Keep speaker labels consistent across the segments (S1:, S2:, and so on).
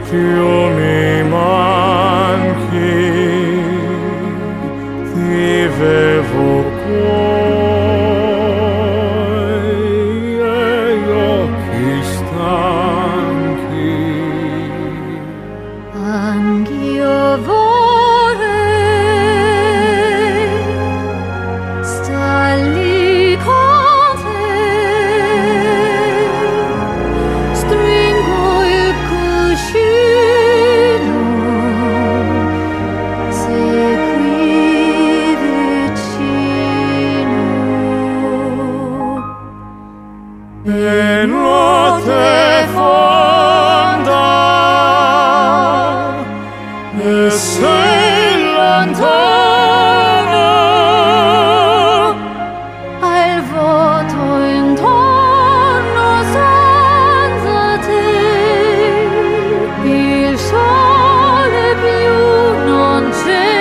S1: più mi manchi, ti vevo coi e gli occhi stanchi.
S2: Anch'io vorrei star lì con te, stringo il cuscino, sei qui vicino.
S1: E notte fonda, e sei lontana,
S2: Hai il vuoto intorno senza te, il sole più non c'è.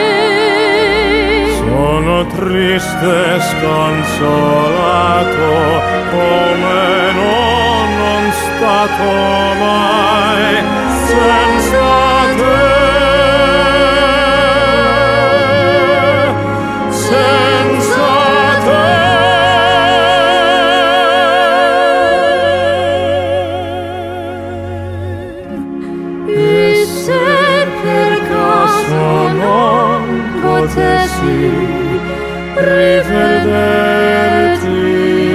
S1: sono triste e sconsolato, come non stato mai senza te. Senza te.
S2: E se per caso non potessi
S1: rivederti,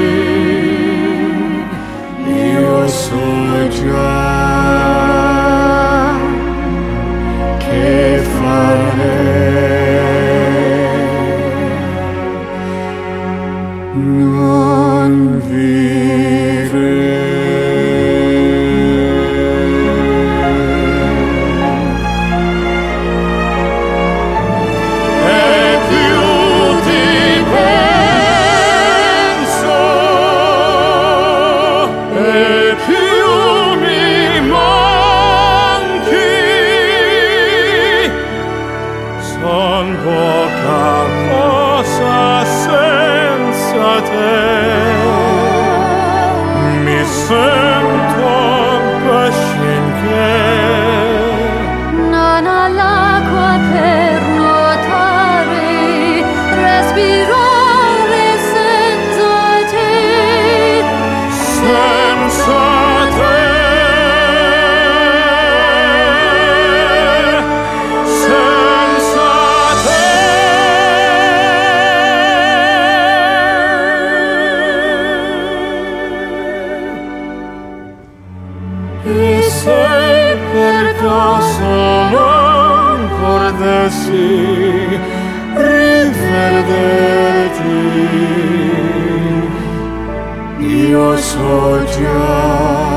S1: io so già che farei. Non vivrei. E più ti penso, e più mi manchi. Son poca cosa senza te. Mi sento pescinché.
S2: non ho l'acqua per nuotare, respirare senza te.
S1: Senza te, senza te. E se per caso non potessi rivederti, io so già